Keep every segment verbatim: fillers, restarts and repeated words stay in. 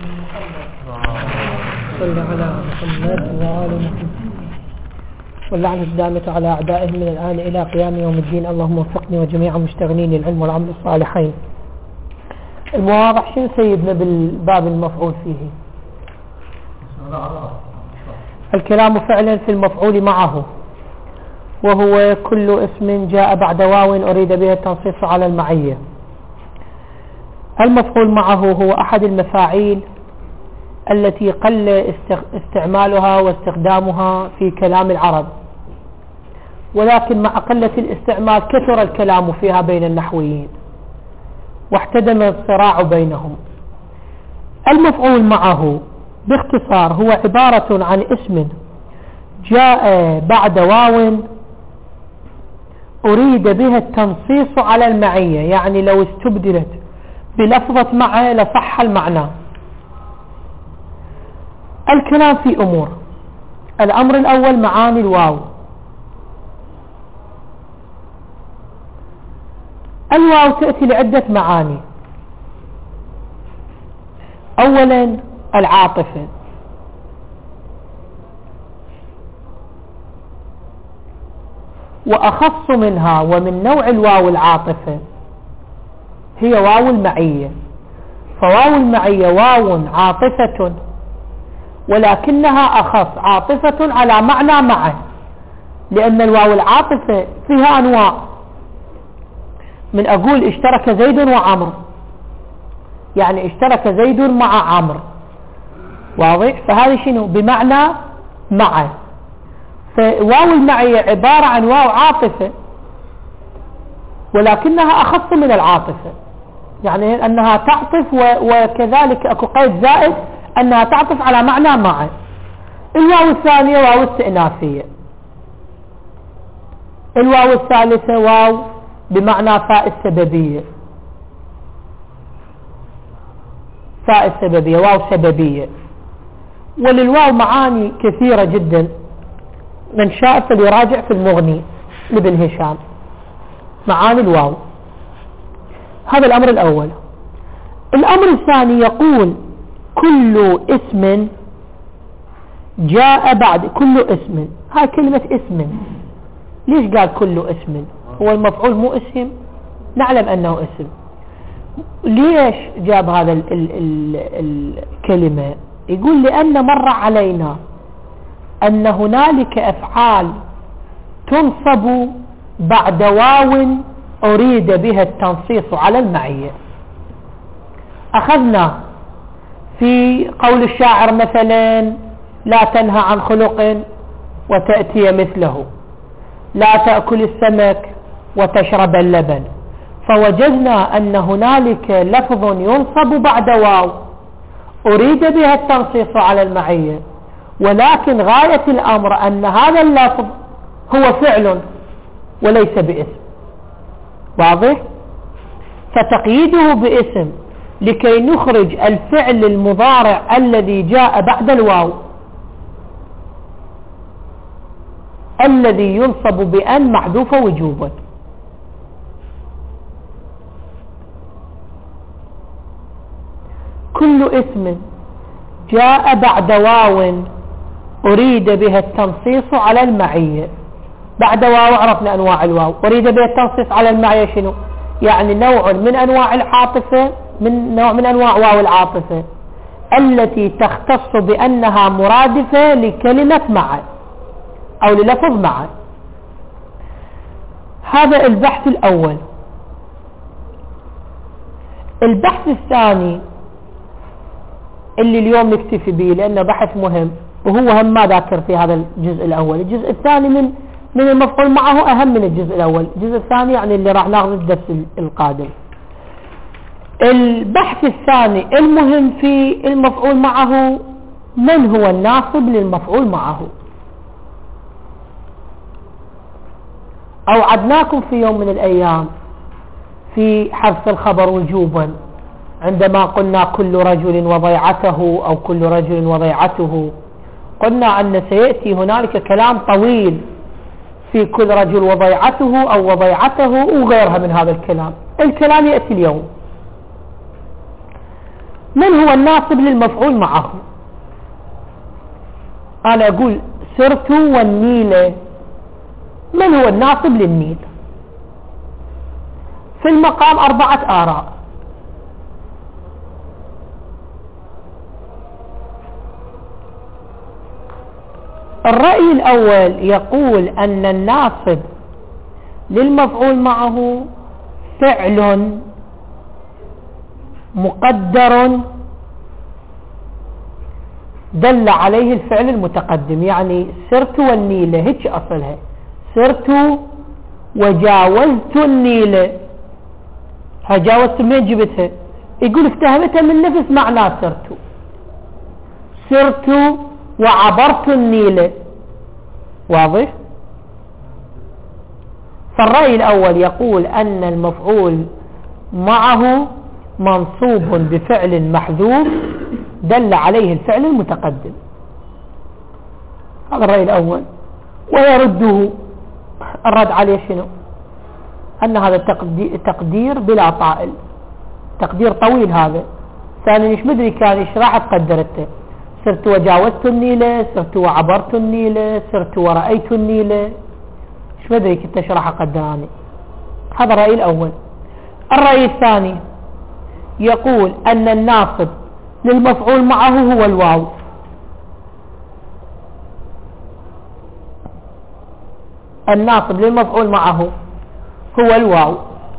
صل على محمد وآل محمد واللعنة الدامة على أعدائهم من الآن إلى قيام يوم الدين. اللهم وفقني وجميع مشتغلين للعلم والعمل الصالحين. المواضح شنو سيدنا بالباب المفعول فيه؟ الكلام فعلا في المفعول معه، وهو كل اسم جاء بعد واو أريد به التنصيص على المعية. المفعول معه هو أحد المفاعيل التي قل استعمالها واستخدامها في كلام العرب، ولكن مع قلة الاستعمال كثر الكلام فيها بين النحويين واحتدم الصراع بينهم. المفعول معه باختصار هو عبارة عن اسم جاء بعد واو أريد بها التنصيص على المعية، يعني لو استبدلت بلفظة مع لصح المعنى. الكلام في أمور. الأمر الأول معاني الواو. الواو تأتي لعدة معاني. أولا العاطفة، وأخص منها ومن نوع الواو العاطفة هي واو المعية. فواو المعية واو عاطفة ولكنها أخص، عاطفة على معنى معه، لأن الواو العاطفة فيها أنواع. من أقول اشترك زيد وعمر، يعني اشترك زيد مع عمر، واضح؟ فهذا شنو؟ بمعنى معه. فواو المعية عبارة عن واو عاطفة ولكنها أخص من العاطفة، يعني أنها تعطف، وكذلك أكو قيد زائد أنها تعطف على معنى معه. الواو الثانية واو استئنافية. الواو الثالثة واو بمعنى فاء السببية، فاء السببية واو سببية. وللواو معاني كثيرة جدا، من شاء فليراجع في المغني لابن هشام معاني الواو. هذا الأمر الأول. الأمر الثاني يقول كل اسم جاء بعد كل اسم. هاي كلمة اسم، ليش قال كل اسم؟ هو المفعول مو اسم؟ نعلم أنه اسم. ليش جاب هذا ال ال ال الكلمة؟ يقول لأن مر علينا أن هنالك أفعال تنصب بعد واو أريد بها التنصيص على المعية. أخذنا في قول الشاعر مثلا لا تنهى عن خلق وتأتي مثله، لا تأكل السمك وتشرب اللبن. فوجدنا أن هنالك لفظ ينصب بعد واو أريد بها التنصيص على المعية، ولكن غاية الأمر أن هذا اللفظ هو فعل وليس باسم، واضح؟ فتقييده باسم لكي نخرج الفعل المضارع الذي جاء بعد الواو الذي ينصب بأن محذوفة وجوبا. كل اسم جاء بعد واو أريد بها التنصيص على المعية. بعد واو عرفنا أنواع الواو. أريد بها التنصيص على المعية شنو؟ يعني نوع من أنواع العاطفة، من نوع من أنواع واو العاطفة التي تختص بأنها مرادفة لكلمة معه أو للفظ معه. هذا البحث الأول. البحث الثاني اللي اليوم نكتفي به لأنه بحث مهم، وهو هم ما ذاكر في هذا الجزء الأول. الجزء الثاني من من المفعول معه أهم من الجزء الأول. الجزء الثاني يعني اللي راح ناخذ الدرس القادم. البحث الثاني المهم في المفعول معه، من هو الناصب للمفعول معه؟ أوعدناكم في يوم من الأيام في حذف الخبر وجوبا عندما قلنا كل رجل وضيعته أو كل رجل وضيعته، قلنا أن سيأتي هنالك كلام طويل في كل رجل وضيعته أو وضيعته وغيرها من هذا الكلام. الكلام يأتي اليوم. من هو الناصب للمفعول معه؟ أنا أقول سرت والنيل، من هو الناصب للنيل؟ في المقام أربعة آراء. الرأي الأول يقول أن الناصب للمفعول معه فعل مقدر دل عليه الفعل المتقدم، يعني سرت والنيل هيك أصلها، سرت وجاوزت النيل، هجاوزت منين جبتها؟ يقول افتهمتها من نفس معنى سرت، سرت وعبرت النيل. واضح؟ فالرأي الأول يقول أن المفعول معه منصوب بفعل محذوف دل عليه الفعل المتقدم، هذا الرأي الأول. ويرده الرد عليه شنو؟ أن هذا تقدير بلا طائل، تقدير طويل هذا، ثاني مش مدري كان ايش راح تقدرته، سرت وجاوزت النيل، سرت وعبرت النيل، سرت ورأيت النيل، ايش مدري كنت ايش راح اقدراني. هذا الرأي الأول. الرأي الثاني يقول أن الناصب للمفعول معه هو الواو، الناصب للمفعول معه هو الواو،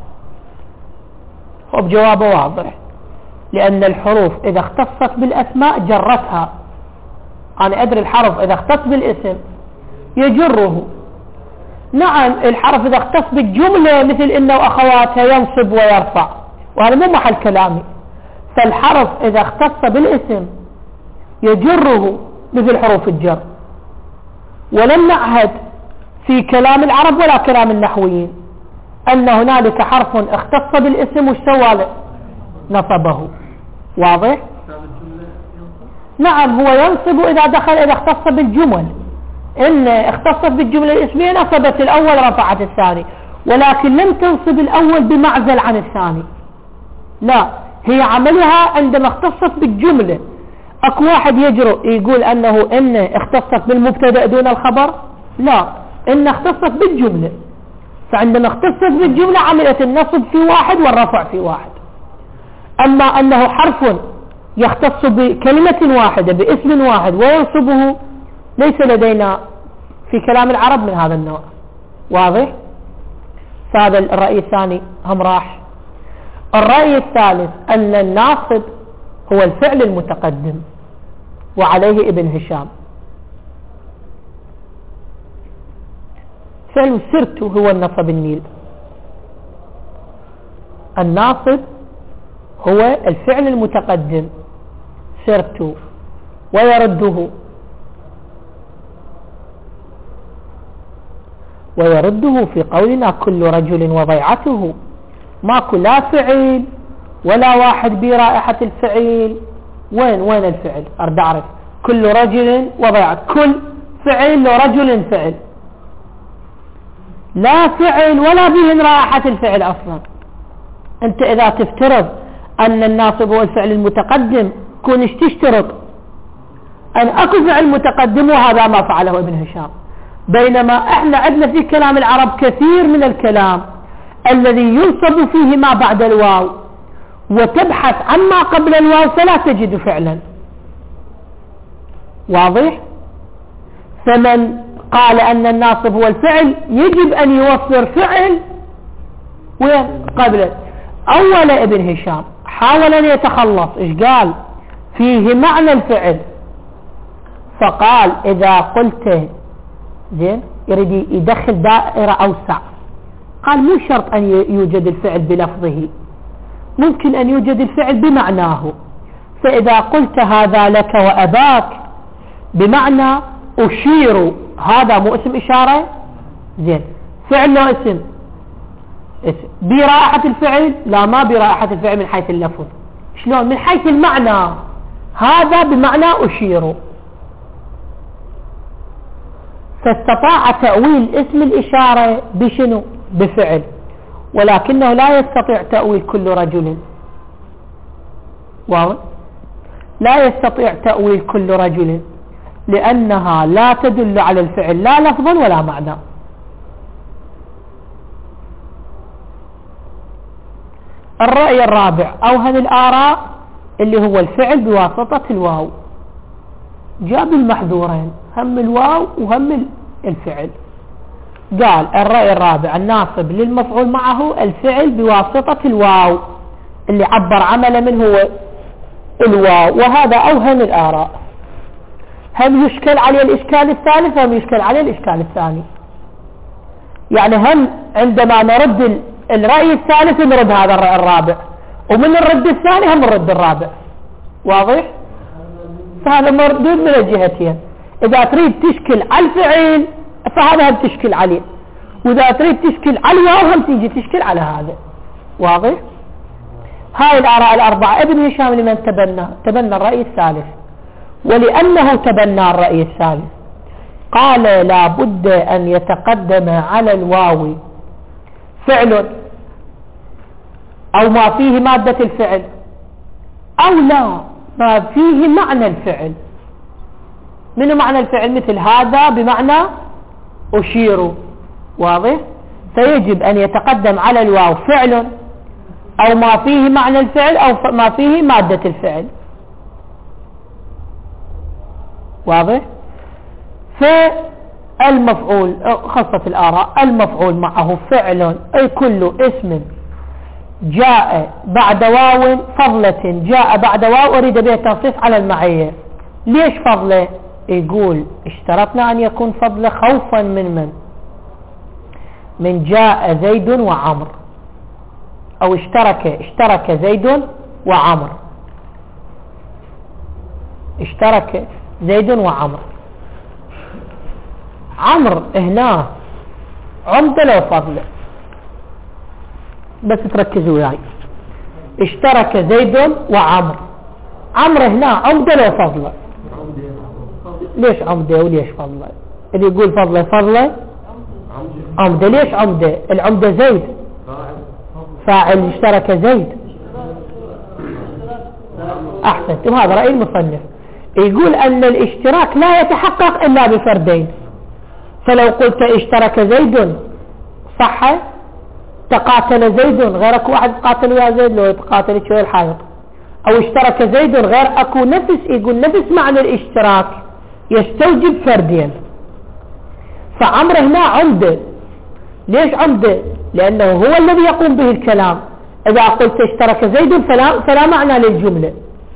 وبجوابه واضح، لأن الحروف إذا اختصت بالأسماء جرتها. أنا أدري الحرف إذا اختص بالاسم يجره، نعم الحرف إذا اختص بالجملة مثل إنه وأخواتها ينصب ويرفع، وهذا مو محل كلامي. فالحرف إذا اختص بالاسم يجره مثل حروف الجر، ولم نعهد في كلام العرب ولا كلام النحويين أن هنالك حرف اختص بالاسم وش سوى له؟ نصبه. واضح؟ نعم هو ينصب إذا دخل إذا اختص بالجمل، إن اختصت بالجملة الاسمية نصبت الأول رفعت الثاني، ولكن لم تنصب الأول بمعزل عن الثاني، لا هي عملها عندما اختصت بالجملة. اكو واحد يجرؤ يقول أنه إن اختصت بالمبتدأ دون الخبر؟ لا، إن اختصت بالجملة، فعندما اختصت بالجملة عملت النصب في واحد والرفع في واحد. أما أنه حرف يختص بكلمة واحدة باسم واحد وينصبه ليس لدينا في كلام العرب من هذا النوع. واضح؟ فهذا الرأي الثاني هم راح. الرأي الثالث أن الناصب هو الفعل المتقدم، وعليه ابن هشام. فعل سرت هو النصب النيل، الناصب هو الفعل المتقدم سرت، ويرده ويرده في قولنا كل رجل وضيعته، ماكو لا فعل ولا واحد برائحة الفعل. وين وين الفعل؟ أرد أعرف كل رجل وضيعته، كل فعل ورجل فعل، لا فعل ولا به رائحة الفعل أصلا. أنت إذا تفترض أن الناصب هو الفعل المتقدم كون ايش تشترط؟ أن أكو فعل متقدم، وهذا ما فعله ابن هشام. بينما احنا عندنا في كلام العرب كثير من الكلام الذي ينصب فيه ما بعد الواو، وتبحث عن ما قبل الواو فلا تجد فعلا. واضح؟ فمن قال أن الناصب هو الفعل يجب أن يوفر فعل وين قبله. أول ابن هشام حاول أن يتخلص، إيش قال؟ فيه معنى الفعل، فقال إذا قلت زين يريد يدخل دائرة أوسع، قال مو شرط أن يوجد الفعل بلفظه، ممكن أن يوجد الفعل بمعناه. فإذا قلت هذا لك وأباك بمعنى أشير، هذا مو اسم إشارة؟ زين فعل له اسم، اسم برائحة الفعل؟ لا، ما برائحة الفعل من حيث اللفظ. شلون؟ من حيث المعنى، هذا بمعنى أشير. فاستطاع تأويل اسم الإشارة بشنو؟ بفعل، ولكنه لا يستطيع تأويل كل رجل. واو لا يستطيع تأويل كل رجل، لأنها لا تدل على الفعل لا لفظا ولا معنى. الرأي الرابع أوهن الآراء اللي هو الفعل بواسطة الواو، جاب المحذورين هم الواو وهم الفعل. قال الرأي الرابع الناصب للمفعول معه الفعل بواسطة الواو، اللي عبر عمله من هو الواو، وهذا أوهن الآراء. هم يشكل عليه الإشكال الثالث هم يشكل عليه الإشكال الثاني، يعني هم عندما نرد الرأي الثالث نرد هذا الرأي الرابع، ومن الرد الثاني هم الرد الرابع. واضح؟ فهذا مردود من الجهتين. إذا تريد تشكل على الفعل فهذا هم تشكل عليه، وإذا تريد تشكل على الواو هم تيجي تشكل على هذا. واضح؟ هاي الآراء الأربعة ابن هشام لمن تبنى تبنى الرأي الثالث، ولأنه تبنى الرأي الثالث قال لا بد أن يتقدم على الواو فعل أو ما فيه مادة الفعل، أو لا ما فيه معنى الفعل. من معنى الفعل؟ مثل هذا بمعنى أشير. واضح؟ فيجب أن يتقدم على الواو فعل أو ما فيه معنى الفعل أو ما فيه مادة الفعل. واضح؟ فالمفعول خاصة الآراء المفعول معه فعل أي كل اسم جاء بعد واو فضلة جاء بعد واو أريد به التنصيص على المعية. ليش فضلة؟ يقول اشترطنا أن يكون فضلة خوفا من من من جاء زيد وعمر، أو اشترك اشترك زيد وعمر اشترك زيد وعمر. عمر هنا عمدة لو فضلة، بس تركزوا وياي. اشترك زيد وعمر، عمر هنا عمدة لو فضلة. ليش عمدة وليش فضلة؟ اللي يقول فضلة فضلة عمدة. ليش عمدة؟ العمدة زيد فاعل اشترك زيد. احسنت، وهذا رأي المصنف. يقول ان الاشتراك لا يتحقق الا بفردين، فلو قلت اشترك زيد صح، تقاتل زيد غيرك واحد قاتل يا زيد لو يتقاتل شوي الحائط، او اشترك زيد غير اكو نفس، يقول نفس معنى الاشتراك يستوجب فردين. فعمر هنا عمدة. ليش عمدة؟ لانه هو الذي يقوم به الكلام. اذا قلت اشترك زيد فلا, فلا معنى للجملة.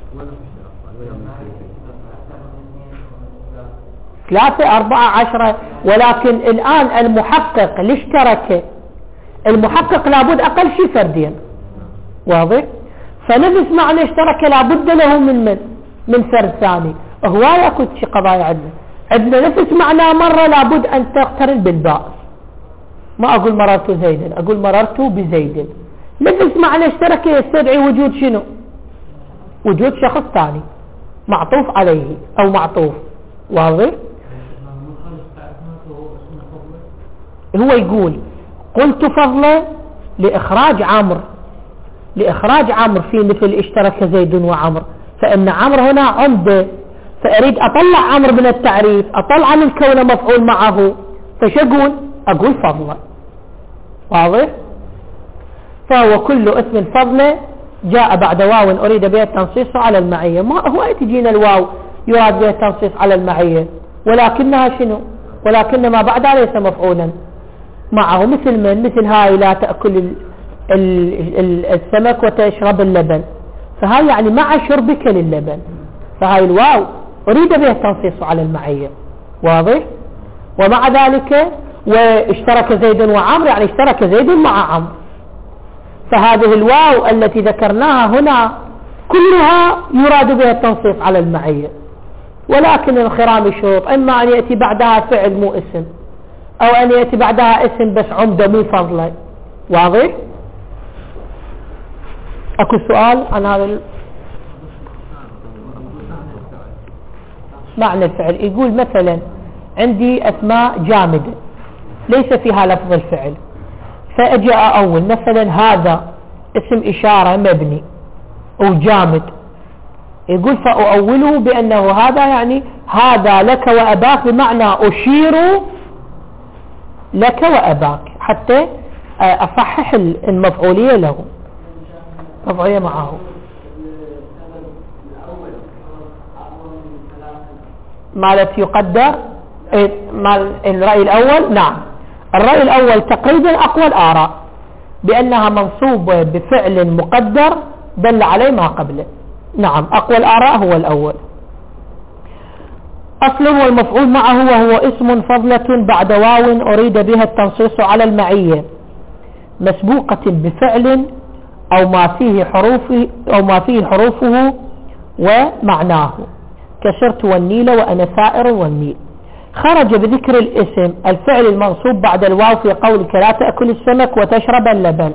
ثلاثة أربعة عشرة، ولكن الآن المحقق اللي اشترك المحقق لابد أقل شيء فردين. واضح؟ فنفس معنى اشترك لابد له من من من فرد ثاني. هواية أكو شي قضايا عندنا عندنا نفس معنى مرة لابد أن تقترن بالباء. ما أقول مررت زيدا، أقول مررت بزيد. نفس معنى اشترك يستدعي وجود شنو؟ وجود شخص ثاني معطوف عليه أو معطوف. واضح؟ هو يقول قلت فضلا لإخراج عمرو لإخراج عمرو في مثل اشترك زيد وعمر، فإن عمرو هنا عمدة، فأريد أطلع عمرو من التعريف، أطلع من كونه مفعول معه، فش أقول؟ أقول فضلا. واضح؟ فهو كل اسم فضلا جاء بعد واو أريد به التنصيص على المعية. ما هو تجينا الواو يراد به التنصيص على المعية، ولكنها شنو؟ ولكن ما بعدها ليس مفعولا معه، مثل من مثل هاي لا تأكل ال ال ال السمك وتشرب اللبن، فهاي يعني مع شربك للبن، فهاي الواو أريد به التنصيص على المعية. واضح؟ ومع ذلك واشترك زيد وعمر يعني اشترك زيد مع عمر، فهذه الواو التي ذكرناها هنا كلها يراد بها التنصيص على المعية، ولكن انخرام الشروط إما أن يأتي بعدها فعل مو اسم، أو أن يأتي بعدها اسم بس عمدة مو فضلا. واضح؟ أكو سؤال عن هذا ال... معنى الفعل. يقول مثلا عندي أسماء جامدة ليس فيها لفظ الفعل، فأجاء أول مثلا هذا اسم إشارة مبني وجامد، يقول فأؤوله بأنه هذا يعني هذا لك وأباك، بمعنى أشير لك وأباك حتى أصحح المفعولية له، مفعولية معه. مالت يقدر مال الرأي الأول. نعم، الرأي الأول تقريبا أقوى الآراء بأنها منصوبة بفعل مقدر دل عليه ما قبله. نعم، أقوى الآراء هو الأول. أصله المفعول معه وهو اسم فضلة بعد واو أريد بها التنصيص على المعية مسبوقة بفعل أو ما فيه حروفه أو ما فيه حروفه ومعناه، كسرت والنيل وأنا سائر والنيل. خرج بذكر الاسم الفعل المنصوب بعد الواو في قولك لا تأكل السمك وتشرب اللبن،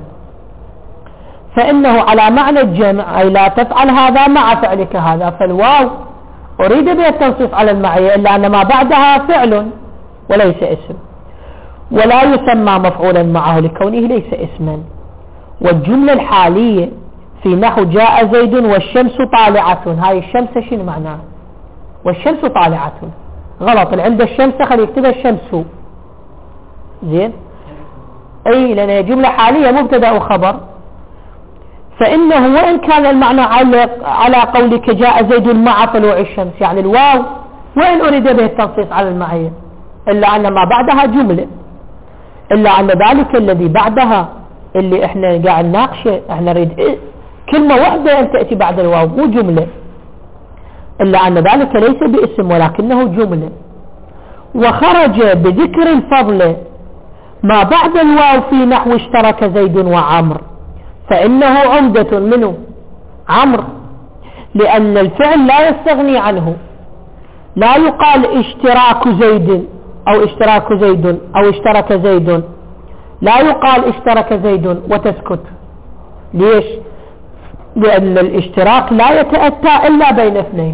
فإنه على معنى الجمع، أي لا تفعل هذا مع فعلك هذا، فالواو أريد بها التنصيص على المعية إلا أن ما بعدها فعل وليس اسم، ولا يسمى مفعولا معه لكونه ليس اسما. والجملة الحالية في نحو جاء زيد والشمس طالعة، هاي الشمس شنو معناه؟ والشمس طالعة غلط، عند الشمس خلي يكتبها الشمس. زين، اي لان جملة حالية مبتدا وخبر، فانه وان كان المعنى على على قولك جاء زيد مع طلوع الشمس، يعني الواو وان اريد به التنصيص على المعية الا ان ما بعدها جملة، الا ان ذلك الذي بعدها اللي احنا قاعد نناقشه احنا نريد إيه؟ كلمة واحدة ان تأتي بعد الواو مو جملة، إلا أن ذلك ليس باسم ولكنه جملة. وخرج بذكر الفضل ما بعد الواو في نحو اشترك زيد وعمر، فإنه عمدة منه عمر، لأن الفعل لا يستغني عنه، لا يقال اشتراك زيد أو اشتراك زيد أو اشترك زيد، لا يقال اشترك زيد وتسكت. ليش؟ لأن الاشتراك لا يتأتى إلا بين اثنين.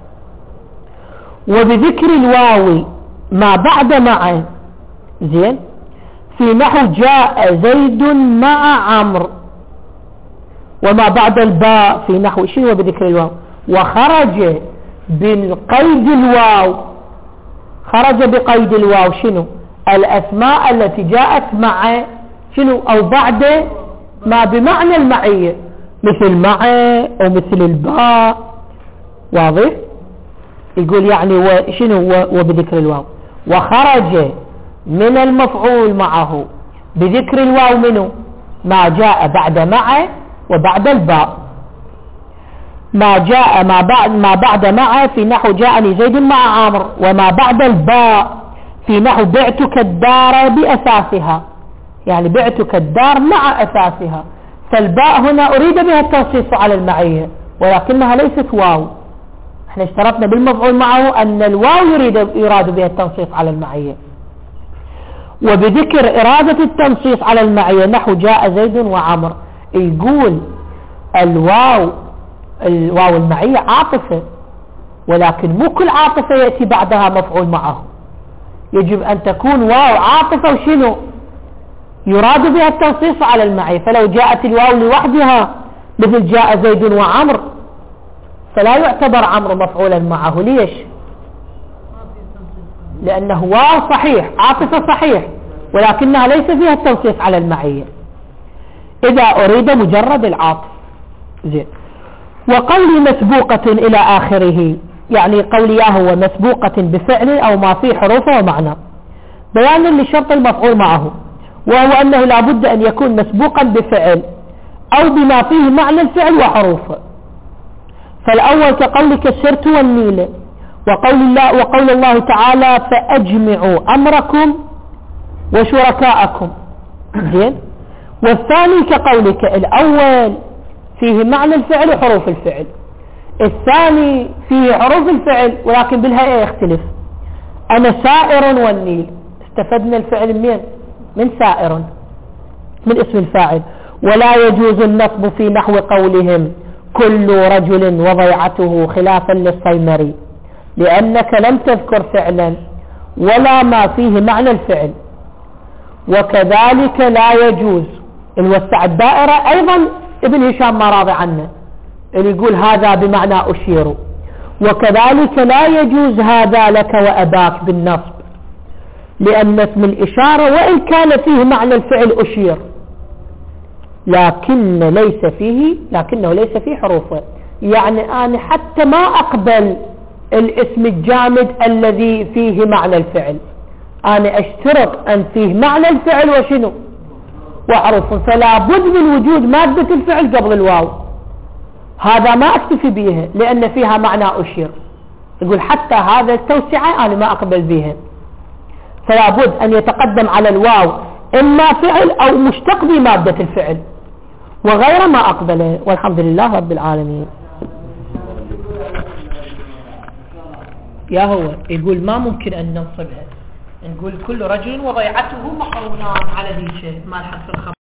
وبذكر الواو ما بعد مع، زين، في نحو جاء زيد مع عمرو، وما بعد الباء في نحو شنو بذكر الواو، وخرج بالقيد الواو، خرج بقيد الواو شنو؟ الأسماء التي جاءت مع شنو أو بعد ما بمعنى المعية، مثل مع أو مثل الباء. واضح؟ يقول يعني وشنو وبذكر الواو، وخرج من المفعول معه بذكر الواو منه ما جاء بعد مع وبعد الباء، ما جاء ما بعد ما بعد مع في نحو جاءني زيد مع عمرو، وما بعد الباء في نحو بعتك الدار بأساسها، يعني بعتك الدار مع أساسها. فالباء هنا أريد بها التنصيص على المعية ولكنها ليست واو، احنا اشترطنا بالمفعول معه أن الواو يريد يراد بها التنصيص على المعية. وبذكر إرادة التنصيص على المعية نحو جاء زيد وعمر، يقول الواو الواو المعية عاطفة، ولكن مو كل عاطفة يأتي بعدها مفعول معه، يجب أن تكون واو عاطفة وشنو يراد بها التنصيص على المعية. فلو جاءت الواو لوحدها مثل جاء زيد وعمر فلا يعتبر عمرو مفعولا معه. ليش؟ لأنه واو صحيح عاطفة صحيح ولكنها ليس فيها التنصيص على المعية إذا أريد مجرد العاطف. زين. وقولي مسبوقة إلى آخره، يعني قولي هو مسبوقة بفعل أو ما فيه حروفه ومعنى، بيانا لشرط المفعول معه، وهو أنه لابد أن يكون مسبوقا بفعل أو بما فيه معنى الفعل وحروفه. فالأول كقولك السرت والنيل، وقول الله, وقول الله تعالى فأجمعوا أمركم وشركاءكم. زين. والثاني كقولك الأول فيه معنى الفعل وحروف الفعل، الثاني فيه حروف الفعل ولكن بالهيئة يختلف. أنا سائر والنيل، استفدنا الفعل من من سائر من اسم الفاعل. ولا يجوز النصب في نحو قولهم كل رجل وضيعته خلافا للصيمري، لأنك لم تذكر فعلا ولا ما فيه معنى الفعل. وكذلك لا يجوز الوسع الدائرة، أيضا ابن هشام ما راضي عنه، اللي يقول هذا بمعنى أشير. وكذلك لا يجوز هذا لك وأباك بالنصب، لأن اسم الإشارة وإن كان فيه معنى الفعل أشير لكن ليس فيه لكنه ليس فيه حروفه. يعني أنا حتى ما أقبل الاسم الجامد الذي فيه معنى الفعل، أنا أشترط أن فيه معنى الفعل وشنو وحروف، فلا بد من وجود مادة الفعل قبل الواو. هذا ما أكتفي بها لأن فيها معنى أشير، يقول حتى هذا التوسعة أنا ما أقبل بها، فلا بد أن يتقدم على الواو إما فعل أو مشتق بمادة الفعل، وغير ما أقبله. والحمد لله رب العالمين. يا هو يقول ما ممكن أن ننصبها، نقول كل رجل وضيعته محرونان على ذي شيء ما الحد في الخبر.